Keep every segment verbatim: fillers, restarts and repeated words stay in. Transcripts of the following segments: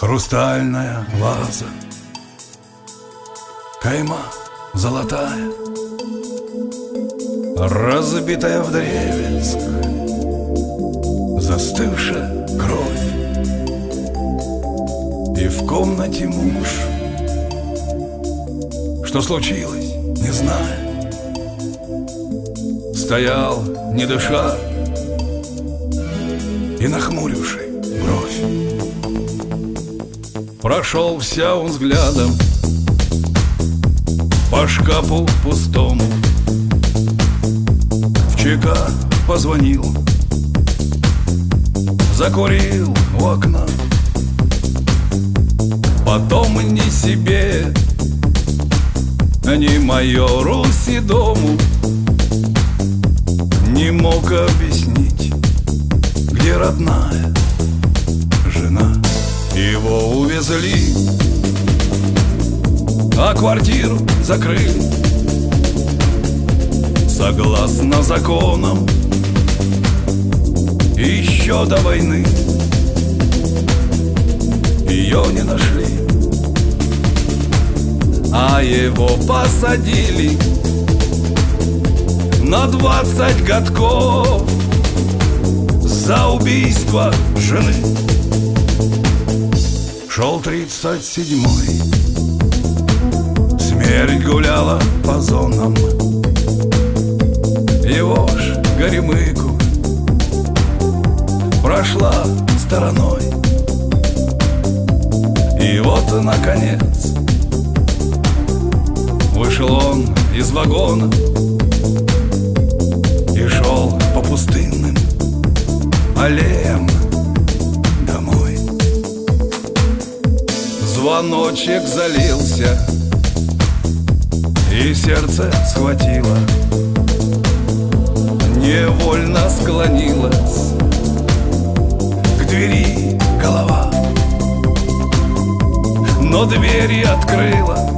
Хрустальная ваза, кайма золотая, разбитая вдребезг, застывшая кровь. И в комнате муж. Что случилось, не знаю. Стоял, не дыша, и нахмуривший бровь. Прошелся он взглядом по шкафу пустому, в ЧК позвонил, закурил у окна. Потом ни себе, ни майору седому не мог объяснить, где родная жена. Его увезли, а квартиру закрыли согласно законам еще до войны. Ее не нашли, а его посадили на двадцать годков за убийство жены. Шел тридцать седьмой, смерть гуляла по зонам. Его ж горемыку прошла стороной. И вот, наконец, вышел он из вагона и шел по пустынным аллеям домой. Звоночек залился, и сердце схватило, невольно склонилась к двери голова. Но двери открыла,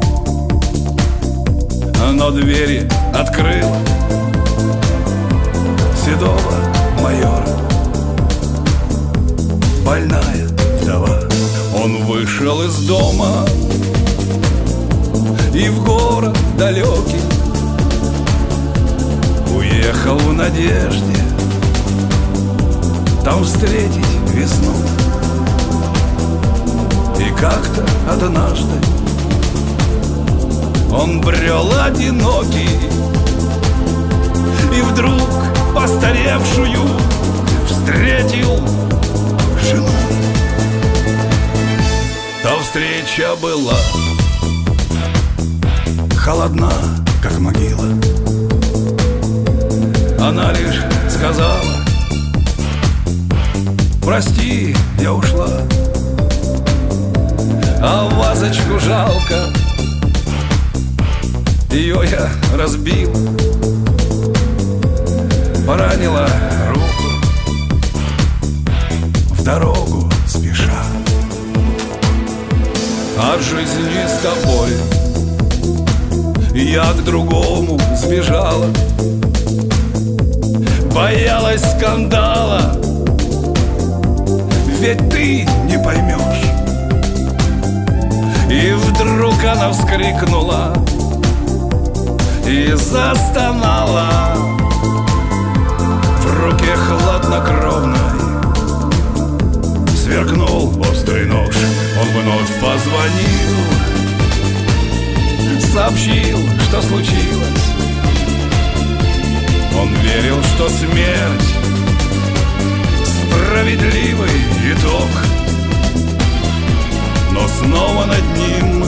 но двери открыла седого майора, больная вдова. Он вышел из дома и в город далекий уехал в надежде там встретить весну. И как-то однажды он брел одинокий, и вдруг постаревшую встретил жену. Та встреча была холодна, как могила. Она лишь сказала: прости, я ушла, а вазочку жалко, ее я разбил, поранила руку в дорогу спеша. От жизни с тобой я к другому сбежала, боялась скандала, ведь ты не поймешь. И вдруг она вскрикнула и застонала. В руке хладнокровной сверкнул острый нож. Он вновь позвонил, сообщил, что случилось. Он верил, что смерть — справедливый итог. Но снова над ним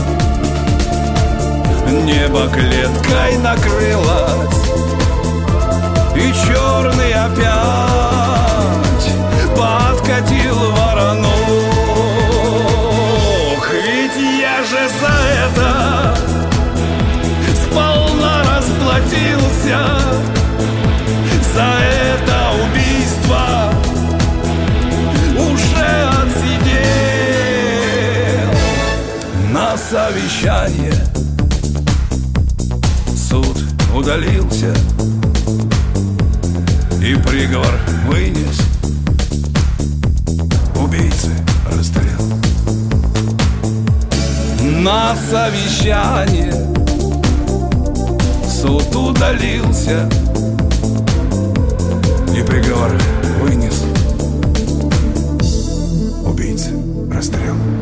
небо клеткой накрылось, и черный опять подкатил воронок. Ведь я же за это сполна расплатился, за это убийство уже отсидел. На совещание суд удалился и приговор вынес: убийцы расстрел. на совещание. Суд удалился и приговор вынес. Убийца расстрелян.